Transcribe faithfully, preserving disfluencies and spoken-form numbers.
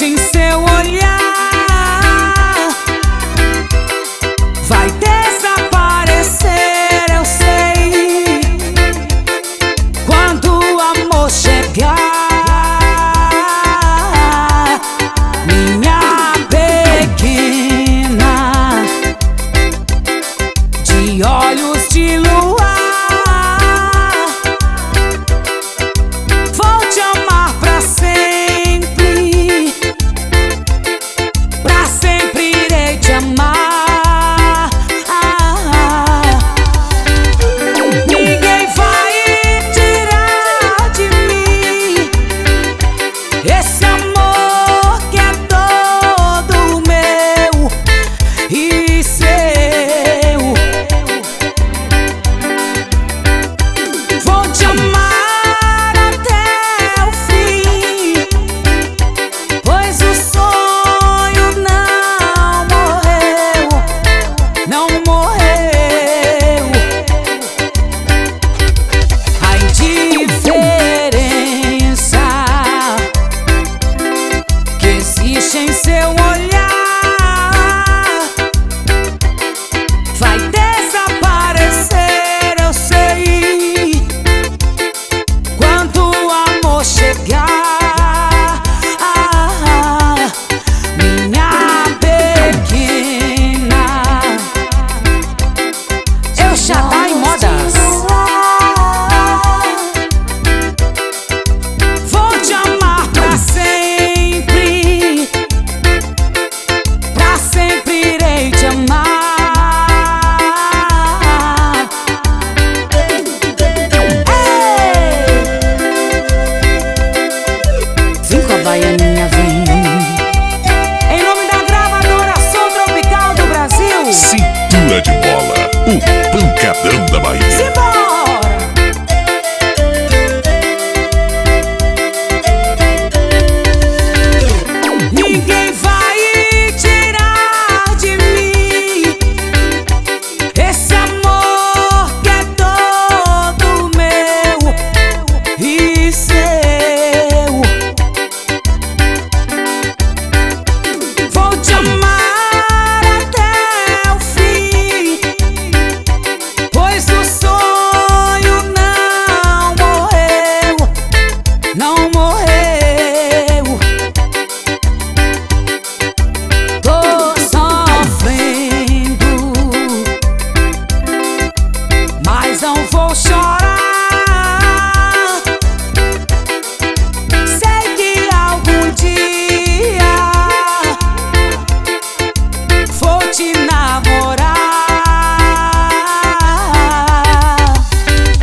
existe em seu olhar vai desaparecer, eu sei, quando o amor chegar. Minha pequena, de olhos de luar, vou te amar pra sempre, pra sempre irei te amar. Ninguém vai tirar de mim esse amor que é todo meu e seu. Vou te amar até o fim, pois o sonho não morreu, não morreu. A indiferença que existe em seu olhar vai desaparecer, eu sei, quando o amor chegar. Minha pequena, eu já tá em modas. Vou te amar pra sempre, pra sempre irei te amar. Ei! Vem com a baianinha, vem. Em nome da gravadora Som Tropical do Brasil. Cintura de Bola, o